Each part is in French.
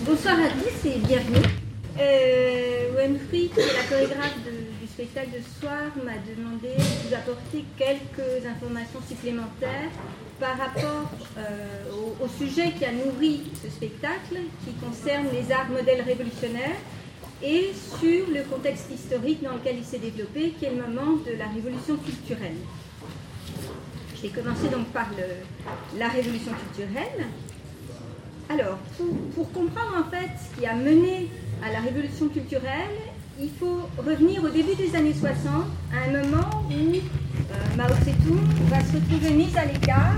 Bonsoir à tous et bienvenue. Winfrey, qui est la chorégraphe du spectacle de ce soir, m'a demandé de vous apporter quelques informations supplémentaires par rapport au sujet qui a nourri ce spectacle, qui concerne les arts modèles révolutionnaires, et sur le contexte historique dans lequel il s'est développé, qui est le moment de la révolution culturelle. Je vais commencer donc par la révolution culturelle. Alors, pour comprendre en fait ce qui a mené à la révolution culturelle, il faut revenir au début des années 60, à un moment où Mao Tse-tung va se retrouver mis à l'écart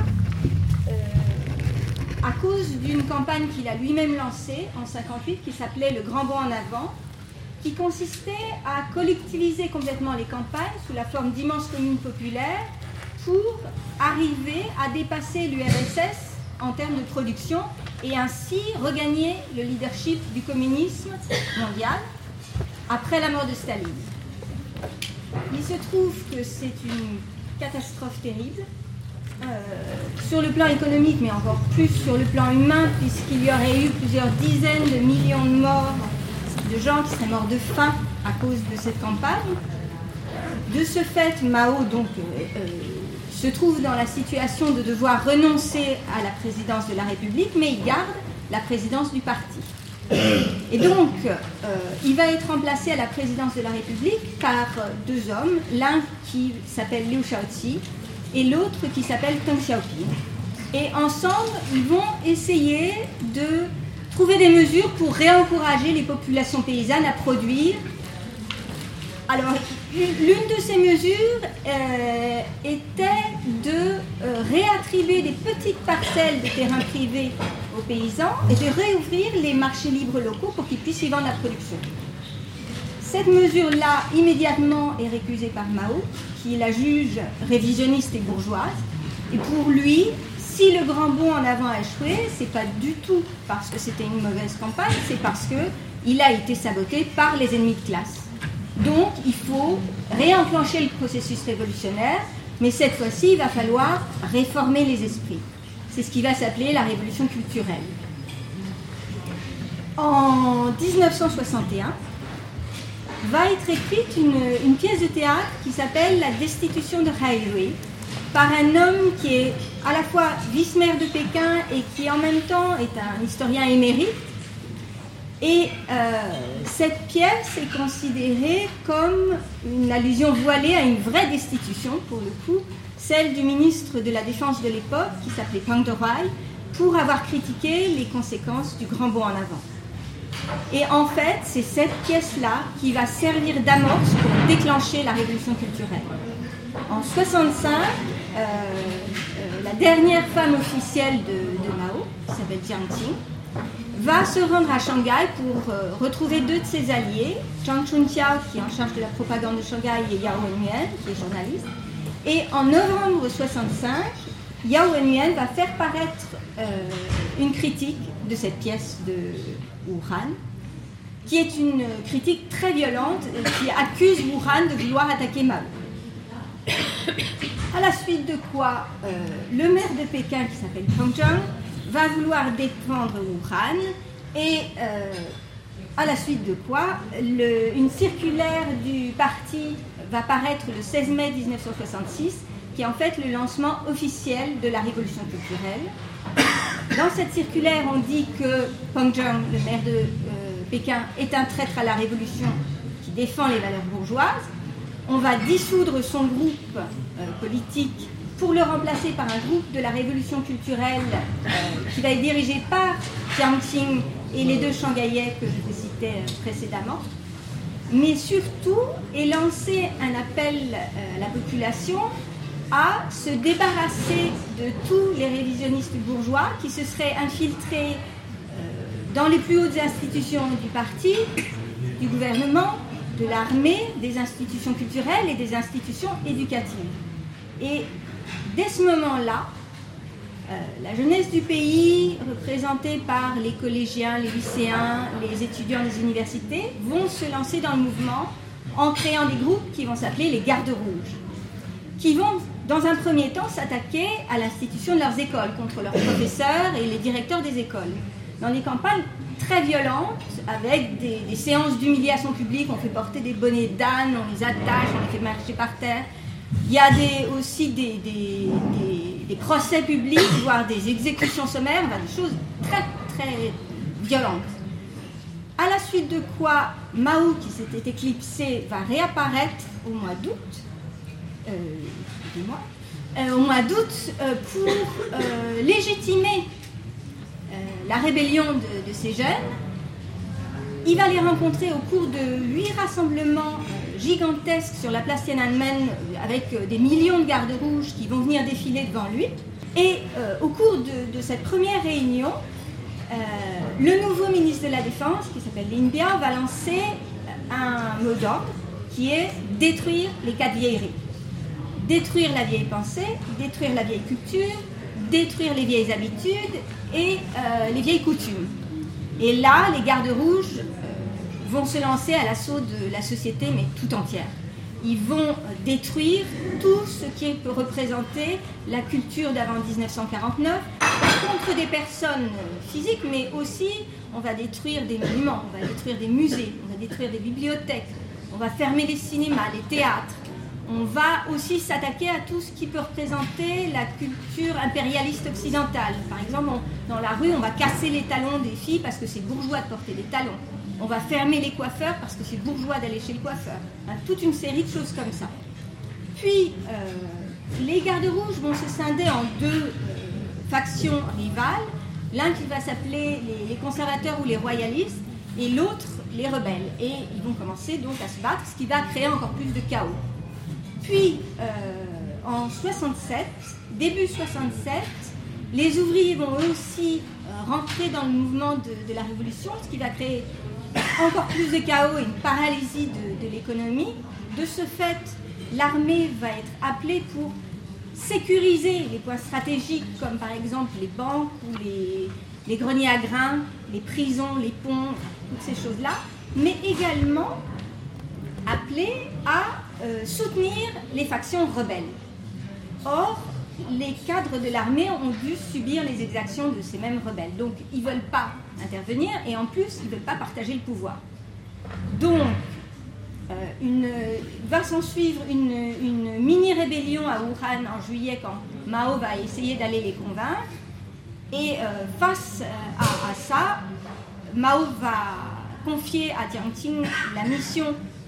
à cause d'une campagne qu'il a lui-même lancée en 1958, qui s'appelait le Grand Bond en avant, qui consistait à collectiviser complètement les campagnes sous la forme d'immenses communes populaires pour arriver à dépasser l'URSS en termes de production et ainsi regagner le leadership du communisme mondial après la mort de Staline. Il se trouve que c'est une catastrophe terrible sur le plan économique, mais encore plus sur le plan humain, puisqu'il y aurait eu plusieurs dizaines de millions de morts, de gens qui seraient morts de faim à cause de cette campagne. De ce fait, Mao donc se trouve dans la situation de devoir renoncer à la présidence de la République, mais il garde la présidence du parti. Et donc, il va être remplacé à la présidence de la République par deux hommes, l'un qui s'appelle Liu Shaoqi et l'autre qui s'appelle Deng Xiaoping. Et ensemble, ils vont essayer de trouver des mesures pour réencourager les populations paysannes à produire. Alors, l'une de ces mesures était de réattribuer des petites parcelles de terrain privé aux paysans et de réouvrir les marchés libres locaux pour qu'ils puissent y vendre la production. Cette mesure-là, immédiatement, est récusée par Mao, qui la juge révisionniste et bourgeoise. Et pour lui, si le Grand Bond en avant a échoué, c'est pas du tout parce que c'était une mauvaise campagne, c'est parce qu'il a été saboté par les ennemis de classe. Donc, il faut réenclencher le processus révolutionnaire, mais cette fois-ci, il va falloir réformer les esprits. C'est ce qui va s'appeler la révolution culturelle. En 1961, va être écrite une pièce de théâtre qui s'appelle La destitution de Haïrui, par un homme qui est à la fois vice-maire de Pékin et qui en même temps est un historien émérite. Et cette pièce est considérée comme une allusion voilée à une vraie destitution, pour le coup, celle du ministre de la Défense de l'époque, qui s'appelait Pang Derai, pour avoir critiqué les conséquences du Grand Bond en avant. Et en fait, c'est cette pièce-là qui va servir d'amorce pour déclencher la révolution culturelle. En 1965, la dernière femme officielle de Mao, qui s'appelle Jiang Qing, va se rendre à Shanghai pour retrouver deux de ses alliés, Zhang Chunqiao, qui est en charge de la propagande de Shanghai, et Yao Wenyuan, qui est journaliste. Et en novembre 1965, Yao Wenyuan va faire paraître une critique de cette pièce de Wuhan, qui est une critique très violente, qui accuse Wuhan de vouloir attaquer Mao. À la suite de quoi, le maire de Pékin, qui s'appelle Peng Zhang, va vouloir défendre Wuhan, et à la suite de quoi, une circulaire du parti va paraître le 16 mai 1966, qui est en fait le lancement officiel de la révolution culturelle. Dans cette circulaire, on dit que Peng Zhang, le maire de Pékin, est un traître à la révolution qui défend les valeurs bourgeoises. On va dissoudre son groupe politique pour le remplacer par un groupe de la révolution culturelle qui va être dirigé par Jiang Qing et les deux Shanghaïais que je vous citais précédemment. Mais surtout est lancé un appel à la population à se débarrasser de tous les révisionnistes bourgeois qui se seraient infiltrés dans les plus hautes institutions du parti, du gouvernement, de l'armée, des institutions culturelles et des institutions éducatives. Et dès ce moment-là, la jeunesse du pays, représentée par les collégiens, les lycéens, les étudiants des universités, vont se lancer dans le mouvement en créant des groupes qui vont s'appeler les Gardes Rouges, qui vont, dans un premier temps, s'attaquer à l'institution de leurs écoles, contre leurs professeurs et les directeurs des écoles. dans des campagnes très violentes, avec des séances d'humiliation publique, on fait porter des bonnets d'âne, on les attache, on les fait marcher par terre. Il y a aussi des procès publics, voire des exécutions sommaires, des choses très, très violentes. À la suite de quoi, Mao, qui s'était éclipsé, va réapparaître au mois d'août, pour légitimer la rébellion de ces jeunes. Il va les rencontrer au cours de 8 rassemblements gigantesques sur la place Tiananmen avec des millions de gardes rouges qui vont venir défiler devant lui. Et au cours de cette première réunion, le nouveau ministre de la Défense, qui s'appelle Lin Biao, va lancer un mot d'ordre qui est détruire les 4 vieilleries. Détruire la vieille pensée, détruire la vieille culture, détruire les vieilles habitudes et les vieilles coutumes. Et là, les gardes rouges vont se lancer à l'assaut de la société, mais tout entière. Ils vont détruire tout ce qui peut représenter la culture d'avant 1949, contre des personnes physiques, mais aussi on va détruire des monuments, on va détruire des musées, on va détruire des bibliothèques, on va fermer les cinémas, les théâtres. On va aussi s'attaquer à tout ce qui peut représenter la culture impérialiste occidentale. Par exemple, dans la rue, on va casser les talons des filles parce que c'est bourgeois de porter des talons. On va fermer les coiffeurs parce que c'est bourgeois d'aller chez le coiffeur. Toute une série de choses comme ça. Puis, les gardes rouges vont se scinder en 2 factions rivales. L'un qui va s'appeler les conservateurs ou les royalistes, et l'autre les rebelles. Et ils vont commencer donc à se battre, ce qui va créer encore plus de chaos. Puis, en 67, début 67, les ouvriers vont eux aussi rentrer dans le mouvement de la révolution, ce qui va créer encore plus de chaos et une paralysie de l'économie. De ce fait, l'armée va être appelée pour sécuriser les points stratégiques, comme par exemple les banques ou les greniers à grains, les prisons, les ponts, toutes ces choses-là, mais également appelée à soutenir les factions rebelles. Or, les cadres de l'armée ont dû subir les exactions de ces mêmes rebelles. Donc, ils ne veulent pas intervenir et en plus, ils ne veulent pas partager le pouvoir. Donc, va s'en suivre une mini-rébellion à Wuhan en juillet quand Mao va essayer d'aller les convaincre. Et face à ça, Mao va confier à Jiang Qing la mission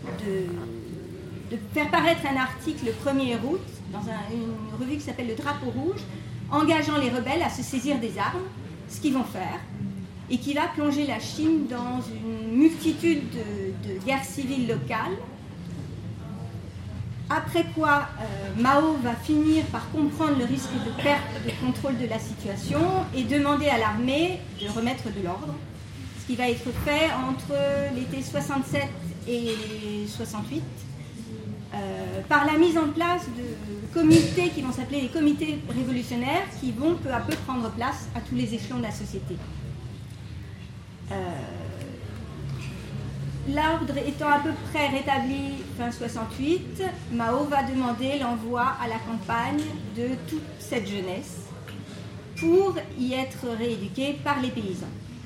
de faire paraître un article le 1er août dans une revue qui s'appelle Le Drapeau Rouge, engageant les rebelles à se saisir des armes, ce qu'ils vont faire, et qui va plonger la Chine dans une multitude de guerres civiles locales. Après quoi, Mao va finir par comprendre le risque de perte de contrôle de la situation et demander à l'armée de remettre de l'ordre, ce qui va être fait entre l'été 67 et 68, par la mise en place de comités qui vont s'appeler les comités révolutionnaires, qui vont peu à peu prendre place à tous les échelons de la société. L'ordre étant à peu près rétabli fin 68, Mao va demander l'envoi à la campagne de toute cette jeunesse pour y être rééduquée par les paysans.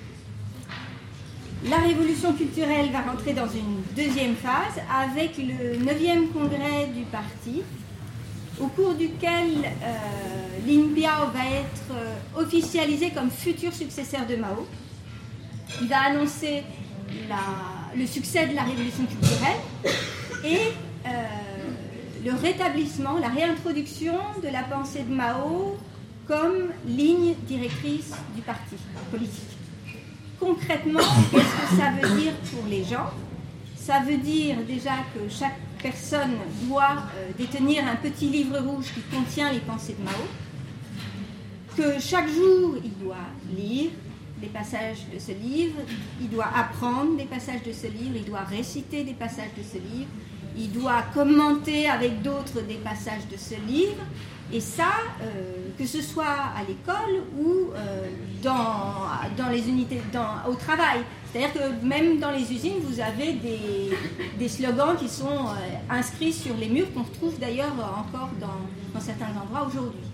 La révolution culturelle va rentrer dans une deuxième phase avec le 9e congrès du parti, au cours duquel Lin Biao va être officialisé comme futur successeur de Mao. Il va annoncer le succès de la révolution culturelle et le rétablissement, la réintroduction de la pensée de Mao comme ligne directrice du parti politique. Concrètement, qu'est-ce que ça veut dire pour les gens? Ça veut dire déjà que chaque personne doit détenir un petit livre rouge qui contient les pensées de Mao, que chaque jour il doit lire des passages de ce livre, il doit apprendre des passages de ce livre, il doit réciter des passages de ce livre, il doit commenter avec d'autres des passages de ce livre, et ça, que ce soit à l'école ou dans les unités, au travail. C'est-à-dire que même dans les usines, vous avez des slogans qui sont inscrits sur les murs, qu'on retrouve d'ailleurs encore dans certains endroits aujourd'hui.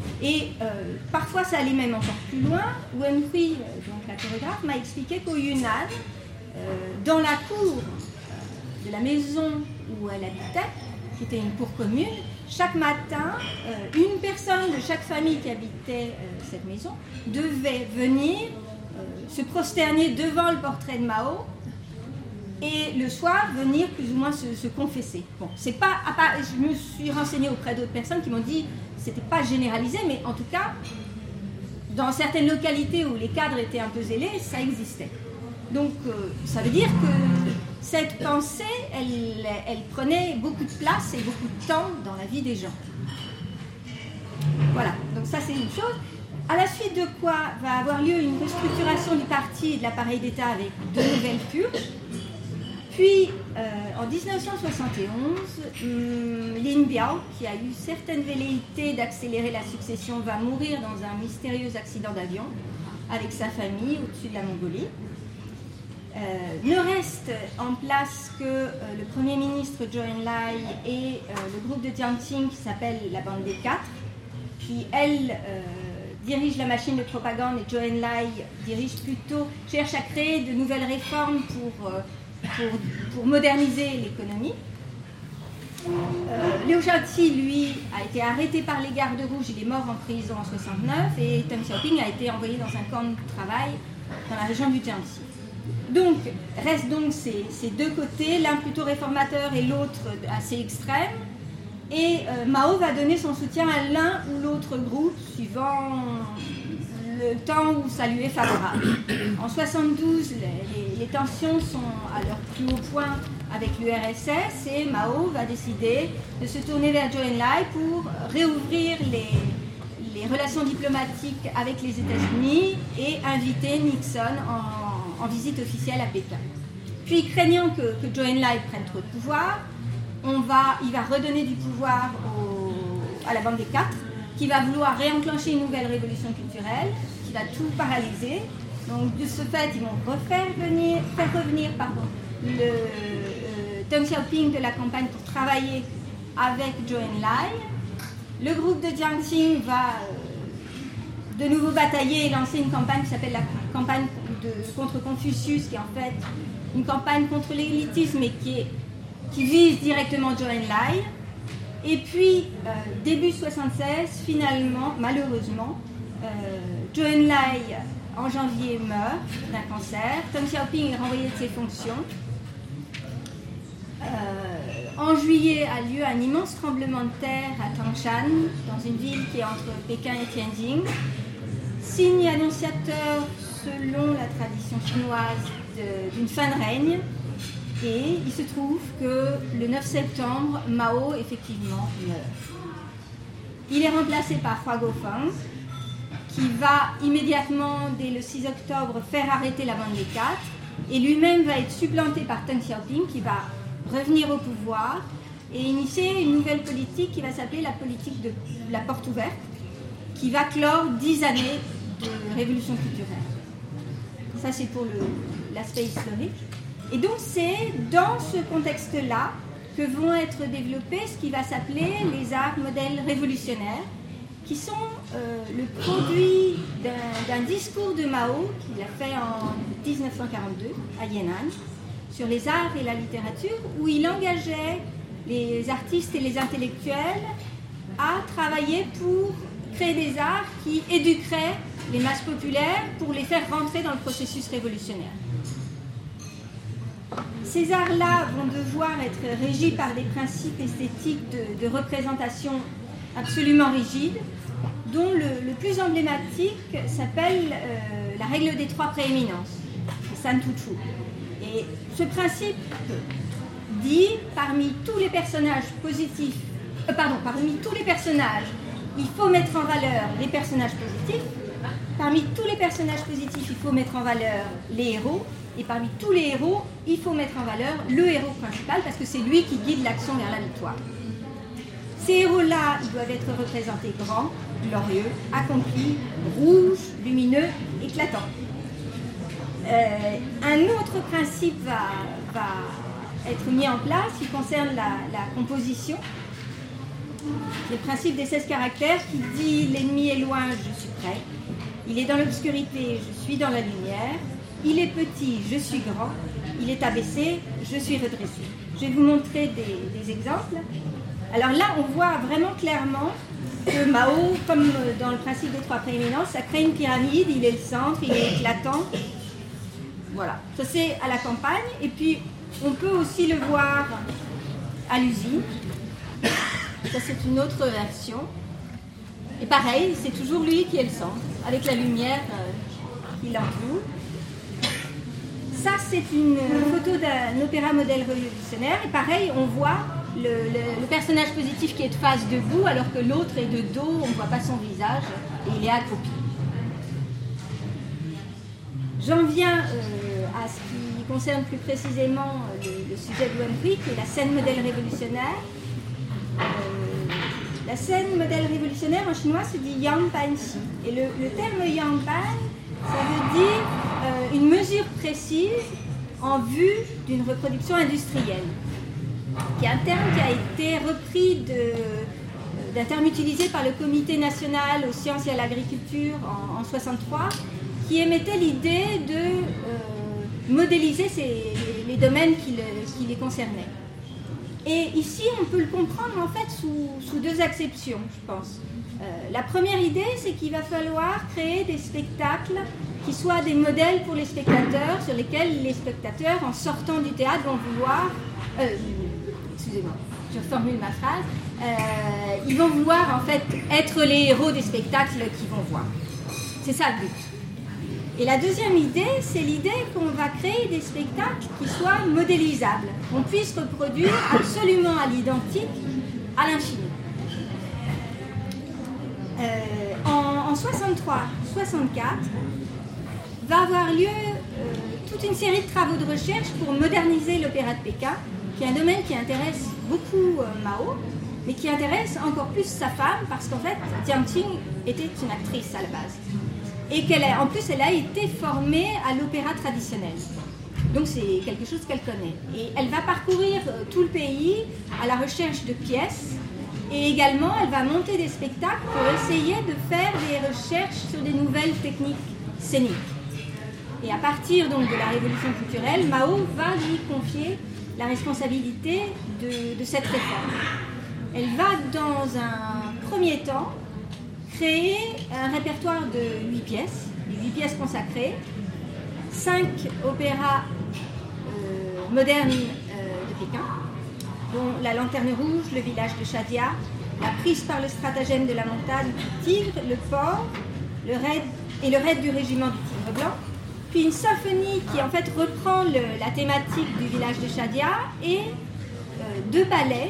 Et parfois, ça allait même encore plus loin. Wenhui, donc la chorégraphe, m'a expliqué qu'au Yunnan, dans la cour de la maison où elle habitait, qui était une cour commune, chaque matin, une personne de chaque famille qui habitait cette maison devait venir se prosterner devant le portrait de Mao et le soir venir plus ou moins se confesser. Bon, c'est pas, je me suis renseignée auprès d'autres personnes qui m'ont dit c'était pas généralisé, mais en tout cas, dans certaines localités où les cadres étaient un peu zélés, ça existait. Donc, ça veut dire que cette pensée, elle prenait beaucoup de place et beaucoup de temps dans la vie des gens. Voilà, donc ça c'est une chose. À la suite de quoi va avoir lieu une restructuration du parti et de l'appareil d'État avec de nouvelles purges. Puis, en 1971, Lin Biao, qui a eu certaines velléités d'accélérer la succession, va mourir dans un mystérieux accident d'avion avec sa famille au-dessus de la Mongolie. Ne reste en place que le Premier ministre Zhou Enlai et le groupe de Jiangxing qui s'appelle la Bande des Quatre, qui, elle, dirige la machine de propagande et Zhou Enlai cherche à créer de nouvelles réformes pour moderniser l'économie. Liu Shaoqi, lui, a été arrêté par les gardes rouges, il est mort en prison en 1969 et Deng Xiaoping a été envoyé dans un camp de travail dans la région du Jiangxi. Donc, restent donc ces deux côtés, l'un plutôt réformateur et l'autre assez extrême. Et Mao va donner son soutien à l'un ou l'autre groupe, suivant le temps où ça lui est favorable. En 1972, les tensions sont à leur plus haut point avec l'URSS et Mao va décider de se tourner vers Zhou Enlai pour réouvrir les relations diplomatiques avec les États-Unis et inviter Nixon en visite officielle à Pékin. Puis, craignant que Zhou Enlai prenne trop de pouvoir, il va redonner du pouvoir à la Bande des Quatre, qui va vouloir réenclencher une nouvelle révolution culturelle, qui va tout paralyser. Donc, de ce fait, ils vont faire revenir Deng Xiaoping de la campagne pour travailler avec Zhou Enlai. Le groupe de Jiangxing va de nouveau batailler et lancer une campagne qui s'appelle la campagne contre Confucius, qui est en fait une campagne contre l'élitisme et qui vise directement Zhou Enlai. Et puis, début 1976, finalement, malheureusement, Zhou Enlai, en janvier, meurt d'un cancer. Deng Xiaoping est renvoyé de ses fonctions. En juillet a lieu un immense tremblement de terre à Tangshan, dans une ville qui est entre Pékin et Tianjin. Signe annonciateur, selon la tradition chinoise, d'une fin de règne. Et il se trouve que le 9 septembre, Mao, effectivement, meurt. Il est remplacé par Hua Guofeng, qui va immédiatement, dès le 6 octobre, faire arrêter la Bande des Quatre. Et lui-même va être supplanté par Deng Xiaoping, qui va revenir au pouvoir et initier une nouvelle politique qui va s'appeler la politique de la porte ouverte, qui va clore 10 années de révolution culturelle. Ça, c'est pour l'aspect historique. Et donc, c'est dans ce contexte-là que vont être développés ce qui va s'appeler les arts modèles révolutionnaires, qui sont le produit d'un discours de Mao qu'il a fait en 1942 à Yan'an sur les arts et la littérature, où il engageait les artistes et les intellectuels à travailler pour créer des arts qui éduqueraient les masses populaires pour les faire rentrer dans le processus révolutionnaire. Ces arts-là vont devoir être régis par des principes esthétiques de représentation absolument rigides, dont le plus emblématique s'appelle la règle des trois prééminences, San Tuchu. Et ce principe dit, parmi tous les personnages positifs, parmi tous les personnages, il faut mettre en valeur les personnages positifs. Parmi tous les personnages positifs, il faut mettre en valeur les héros. Et parmi tous les héros, il faut mettre en valeur le héros principal parce que c'est lui qui guide l'action vers la victoire. Ces héros-là, ils doivent être représentés grands, glorieux, accomplis, rouges, lumineux, éclatants. Un autre principe va être mis en place qui concerne la composition. C'est le principe des 16 caractères qui dit « L'ennemi est loin, je suis près. Il est dans l'obscurité, je suis dans la lumière. Il est petit, je suis grand. Il est abaissé, je suis redressé. » Je vais vous montrer des exemples. Alors là, on voit vraiment clairement que Mao, comme dans le principe des trois prééminences, ça crée une pyramide, il est le centre, il est éclatant. Voilà, ça c'est à la campagne. Et puis, on peut aussi le voir à l'usine. Ça c'est une autre version. Et pareil, c'est toujours lui qui est le centre, avec la lumière qui l'entoure. Ça c'est une photo d'un opéra modèle révolutionnaire. Et pareil, on voit le personnage positif qui est de face debout, alors que l'autre est de dos, on ne voit pas son visage, et il est accroupi. J'en viens à ce qui concerne plus précisément le sujet de Wen-Hui, qui est la scène modèle révolutionnaire. La scène modèle révolutionnaire en chinois se dit Yang Pan Xi. Et le terme Yang Pan, ça veut dire une mesure précise en vue d'une reproduction industrielle, qui est un terme qui a été repris d'un terme utilisé par le Comité national aux sciences et à l'agriculture en 1963, qui émettait l'idée de modéliser les domaines qui les concernaient. Et ici, on peut le comprendre en fait sous deux acceptions, je pense. La première idée, c'est qu'il va falloir créer des spectacles qui soient des modèles pour les spectateurs, sur lesquels les spectateurs, en sortant du théâtre, vont vouloir... excusez-moi, je reformule ma phrase. Ils vont vouloir en fait être les héros des spectacles qu'ils vont voir. C'est ça le but. Et la deuxième idée, c'est l'idée qu'on va créer des spectacles qui soient modélisables, qu'on puisse reproduire absolument à l'identique à l'infini. En 63-64, va avoir lieu toute une série de travaux de recherche pour moderniser l'opéra de Pékin, qui est un domaine qui intéresse beaucoup Mao, mais qui intéresse encore plus sa femme, parce qu'en fait, Jiang Qing était une actrice à la base. Et en plus, elle a été formée à l'opéra traditionnel. Donc c'est quelque chose qu'elle connaît. Et elle va parcourir tout le pays à la recherche de pièces. Et également, elle va monter des spectacles pour essayer de faire des recherches sur des nouvelles techniques scéniques. Et à partir donc de la révolution culturelle, Mao va lui confier la responsabilité de cette réforme. Elle va, dans un premier temps, créer un répertoire de 8 pièces, 8 pièces consacrées, 5 opéras modernes de Pékin, dont La Lanterne Rouge, Le Village de Shadia, La Prise par le stratagème de la montagne du Tigre, Le Port, le raid du régiment du Tigre Blanc, puis une symphonie qui en fait reprend la thématique du village de Shadia et 2 ballets,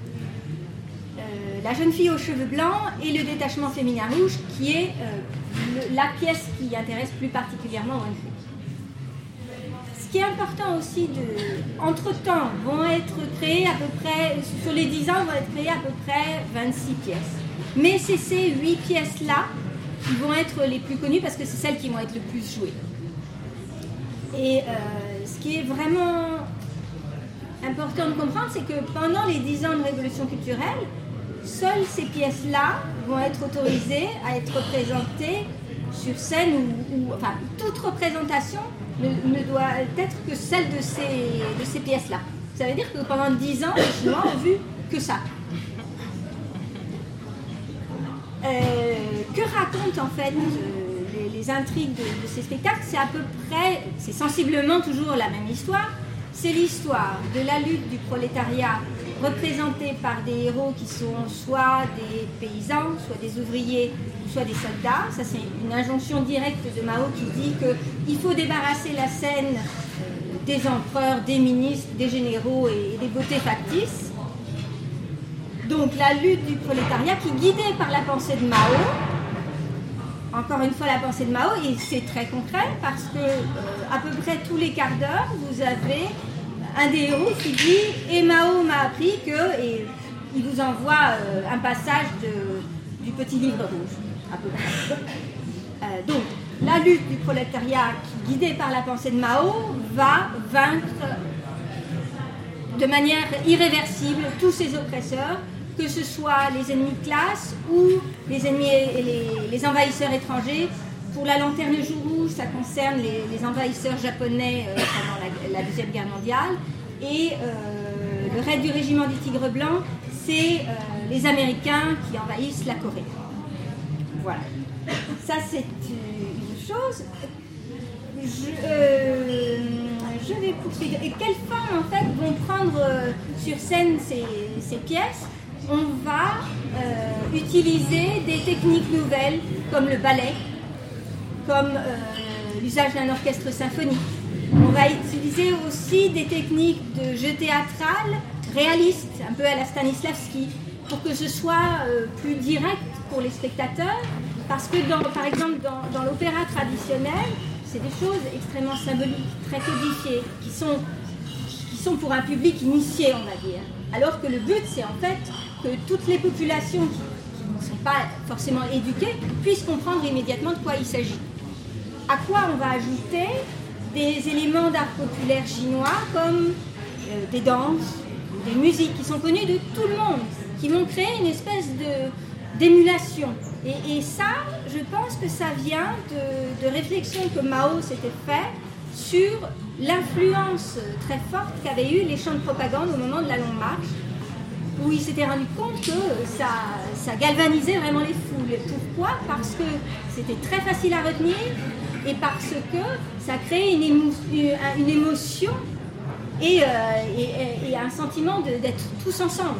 La jeune fille aux cheveux blancs et Le détachement féminin rouge, qui est la pièce qui intéresse plus particulièrement Wen-Hui. Ce qui est important aussi, entre-temps, vont être créées à peu près, sur les 10 ans, vont être créées à peu près 26 pièces. Mais c'est ces 8 pièces-là qui vont être les plus connues parce que c'est celles qui vont être le plus jouées. Et ce qui est vraiment important de comprendre, c'est que pendant les 10 ans de révolution culturelle, seules ces pièces-là vont être autorisées à être représentées sur scène enfin, toute représentation ne doit être que celle de ces pièces-là. Ça veut dire que pendant 10 ans, les Chinois ont vu que ça. Que racontent en fait les intrigues de ces spectacles? C'est à peu près, c'est sensiblement toujours la même histoire. C'est l'histoire de la lutte du prolétariat représentée par des héros qui sont soit des paysans, soit des ouvriers, soit des soldats. Ça, c'est une injonction directe de Mao qui dit qu'il faut débarrasser la scène des empereurs, des ministres, des généraux et des beautés factices. Donc la lutte du prolétariat qui est guidée par la pensée de Mao. Encore une fois, la pensée de Mao, et c'est très concret parce que à peu près tous les quarts d'heure, vous avez un des héros qui dit « Et Mao m'a appris que… » et il vous envoie un passage du petit livre rouge, à peu près. Donc, la lutte du prolétariat, guidée par la pensée de Mao, va vaincre de manière irréversible tous ses oppresseurs que ce soit les ennemis de classe ou les ennemis et les envahisseurs étrangers. Pour la Lanterne Jour Rouge, ça concerne les envahisseurs japonais pendant la Deuxième Guerre mondiale. Et le raid du régiment du Tigre Blanc, c'est les Américains qui envahissent la Corée. Voilà. Ça, c'est une chose. Je vais poursuivre. Et quelles femmes, en fait, vont prendre sur scène ces pièces? On va utiliser des techniques nouvelles, comme le ballet, comme l'usage d'un orchestre symphonique. On va utiliser aussi des techniques de jeu théâtral réalistes, un peu à la Stanislavski, pour que ce soit plus direct pour les spectateurs, parce que, par exemple, dans l'opéra traditionnel, c'est des choses extrêmement symboliques, très codifiées, qui sont pour un public initié, on va dire. Alors que le but, c'est en fait que toutes les populations qui ne sont pas forcément éduquées puissent comprendre immédiatement de quoi il s'agit. À quoi on va ajouter des éléments d'art populaire chinois comme des danses, des musiques qui sont connues de tout le monde, qui vont créer une espèce d'émulation. Et ça, je pense que ça vient de réflexions que Mao s'était fait sur l'influence très forte qu'avaient eu les chants de propagande au moment de la Longue Marche, où il s'était rendu compte que ça galvanisait vraiment les foules. Pourquoi? Parce que c'était très facile à retenir et parce que ça créait une émotion et un sentiment d'être tous ensemble.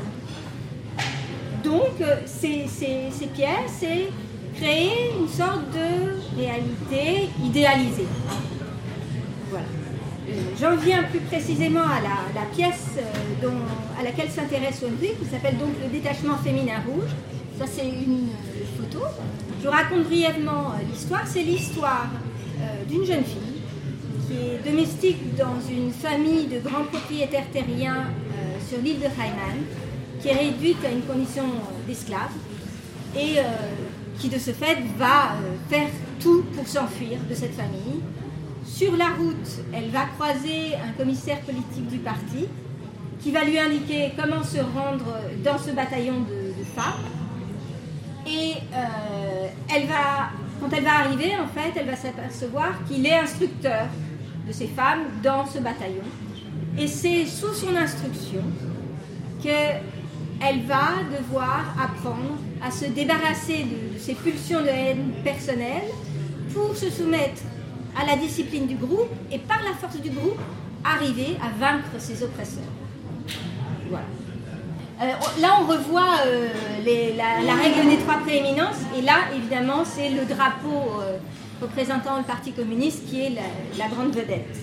Donc, ces pièces, c'est créer une sorte de réalité idéalisée. Voilà. J'en viens plus précisément à la pièce à laquelle s'intéresse Wenry, qui s'appelle donc Le détachement féminin rouge. Ça, c'est une photo. Je raconte brièvement l'histoire. C'est l'histoire d'une jeune fille qui est domestique dans une famille de grands propriétaires terriens sur l'île de Hainan, qui est réduite à une condition d'esclave et qui, de ce fait, va faire tout pour s'enfuir de cette famille. Sur la route, elle va croiser un commissaire politique du parti qui va lui indiquer comment se rendre dans ce bataillon de femmes. Et quand elle va arriver, en fait, elle va s'apercevoir qu'il est instructeur de ces femmes dans ce bataillon. Et c'est sous son instruction qu'elle va devoir apprendre à se débarrasser de ses pulsions de haine personnelle pour se soumettre à la discipline du groupe et par la force du groupe arriver à vaincre ses oppresseurs. Voilà. Là on revoit la règle des trois prééminences et là évidemment c'est le drapeau représentant le Parti communiste qui est la grande vedette.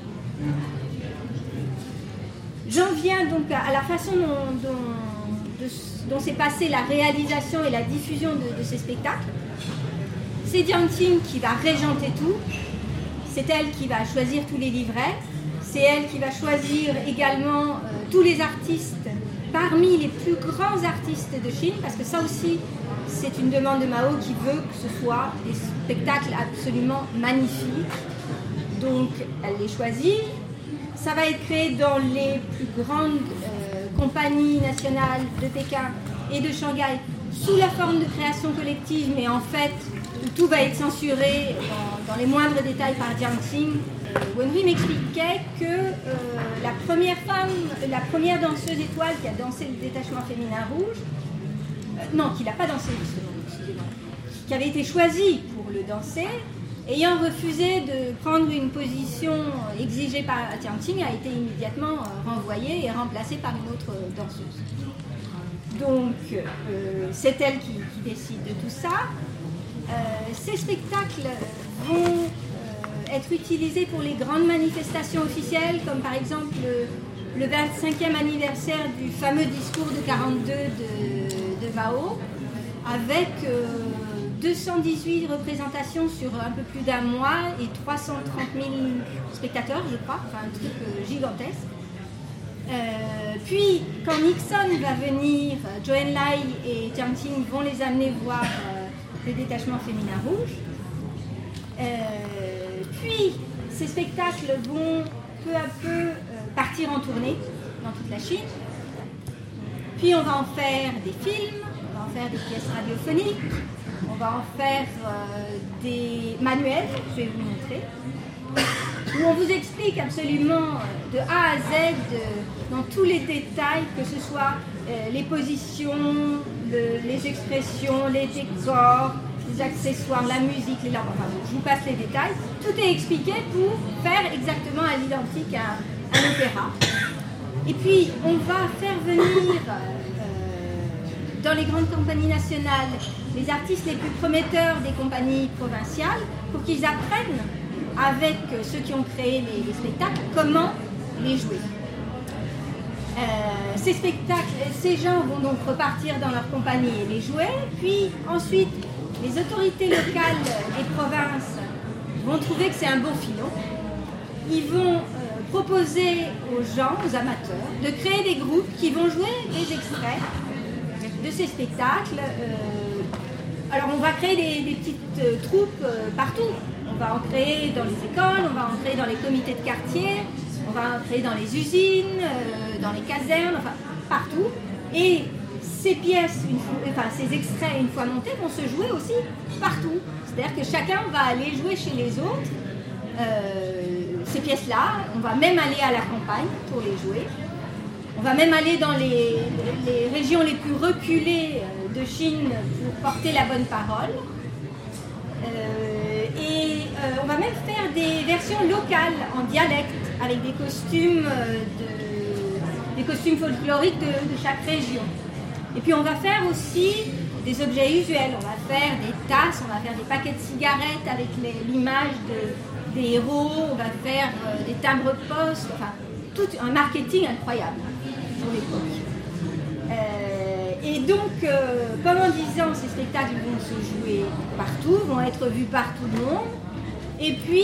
J'en viens donc à la façon dont s'est passée la réalisation et la diffusion de ces spectacles. C'est Jiang Qing qui va régenter tout. C'est elle qui va choisir tous les livrets. C'est elle qui va choisir également tous les artistes parmi les plus grands artistes de Chine, parce que ça aussi, c'est une demande de Mao qui veut que ce soit des spectacles absolument magnifiques. Donc, elle les choisit. Ça va être créé dans les plus grandes compagnies nationales de Pékin et de Shanghai sous la forme de création collective, mais en fait, tout va être censuré dans les moindres détails par Jiang Qing. Wenry m'expliquait que la première danseuse étoile qui a dansé le détachement féminin rouge, qui n'a pas dansé justement, excusez-moi, qui avait été choisie pour le danser, ayant refusé de prendre une position exigée par Jiang Qing, a été immédiatement renvoyée et remplacée par une autre danseuse. Donc, c'est elle qui décide de tout ça. Ces spectacles vont être utilisés pour les grandes manifestations officielles, comme par exemple le 25e anniversaire du fameux discours de 42 de Mao, avec 218 représentations sur un peu plus d'un mois et 330 000 spectateurs, je crois, enfin un truc gigantesque. Puis, quand Nixon va venir, Zhou Enlai et Jiang Qing vont les amener voir le détachement féminin rouge. Puis, ces spectacles vont peu à peu partir en tournée dans toute la Chine. Puis on va en faire des films, on va en faire des pièces radiophoniques, on va en faire des manuels, je vais vous montrer, où on vous explique absolument de A à Z, dans tous les détails, que ce soit les positions, les expressions, les décors, les accessoires, la musique, les lampes, enfin, je vous passe les détails. Tout est expliqué pour faire exactement à l'identique un opéra. Et puis, on va faire venir dans les grandes compagnies nationales les artistes les plus prometteurs des compagnies provinciales pour qu'ils apprennent avec ceux qui ont créé les spectacles comment les jouer. Ces spectacles, ces gens vont donc repartir dans leur compagnie et les jouer, puis ensuite les autorités locales des provinces vont trouver que c'est un bon filon. Ils vont proposer aux gens, aux amateurs, de créer des groupes qui vont jouer des extraits de ces spectacles. Alors on va créer des petites troupes partout. On va en créer dans les écoles, on va en créer dans les comités de quartier, on va en créer dans les usines, dans les casernes, enfin partout. Et ces pièces, ces extraits, une fois montés, vont se jouer aussi partout. C'est-à-dire que chacun va aller jouer chez les autres ces pièces-là. On va même aller à la campagne pour les jouer. On va même aller dans les régions les plus reculées de Chine pour porter la bonne parole. On va même faire des versions locales en dialecte avec des costumes folkloriques de chaque région. Et puis on va faire aussi des objets usuels. On va faire des tasses, on va faire des paquets de cigarettes avec l'image des héros, on va faire des timbres de poste, enfin tout un marketing incroyable pour l'époque. Et donc pendant 10 ans, ces spectacles vont se jouer partout, vont être vus par tout le monde. Et puis,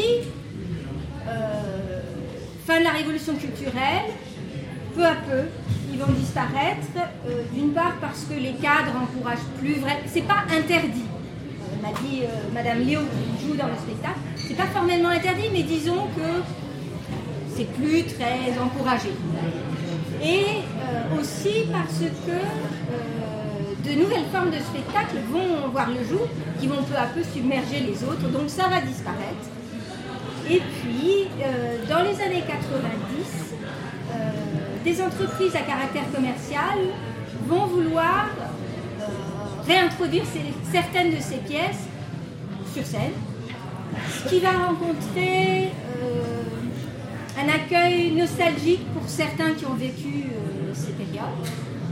fin de la révolution culturelle, peu à peu, ils vont disparaître, d'une part parce que les cadres n'encouragent plus vraiment, c'est pas interdit, m'a dit Madame Léo qui joue dans le spectacle, c'est pas formellement interdit, mais disons que c'est plus très encouragé. Et aussi parce que de nouvelles formes de spectacles vont voir le jour, qui vont peu à peu submerger les autres, donc ça va disparaître. Et puis, dans les années 90, des entreprises à caractère commercial vont vouloir réintroduire certaines de ces pièces sur scène, ce qui va rencontrer un accueil nostalgique pour certains qui ont vécu ces périodes,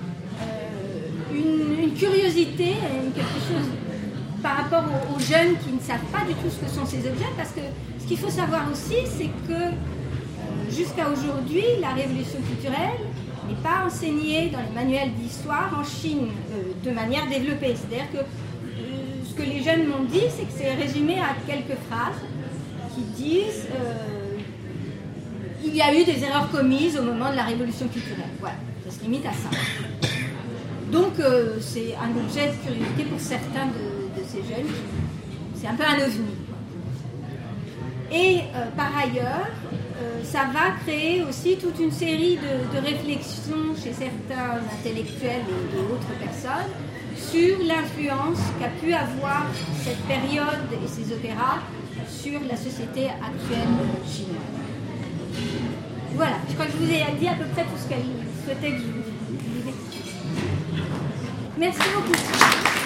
une curiosité, quelque chose par rapport aux jeunes qui ne savent pas du tout ce que sont ces objets, parce que ce qu'il faut savoir aussi, c'est que jusqu'à aujourd'hui, la révolution culturelle n'est pas enseignée dans les manuels d'histoire en Chine de manière développée. C'est-à-dire que ce que les jeunes m'ont dit, c'est que c'est résumé à quelques phrases qui disent il y a eu des erreurs commises au moment de la révolution culturelle. Voilà, ça se limite à ça. Donc c'est un objet de curiosité pour certains de ces jeunes. C'est un peu un ovni. Et par ailleurs, ça va créer aussi toute une série de réflexions chez certains intellectuels et autres personnes sur l'influence qu'a pu avoir cette période et ces opéras sur la société actuelle chinoise. Voilà, je crois que je vous ai dit à peu près tout ce qu'elle souhaitait que je vous dise. Merci beaucoup.